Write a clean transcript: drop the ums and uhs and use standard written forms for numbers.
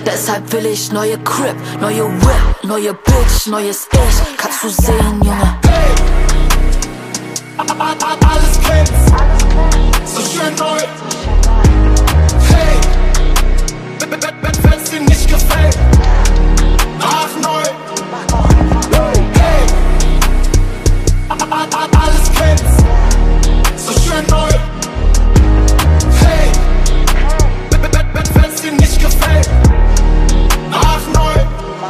Deshalb will ich neue Crib, neue Whip, neue Bitch, neues Ich. Kannst du sehen, Junge? Hey, alles glänzt, so schön neu. Hey, wenn's dir nicht gefällt,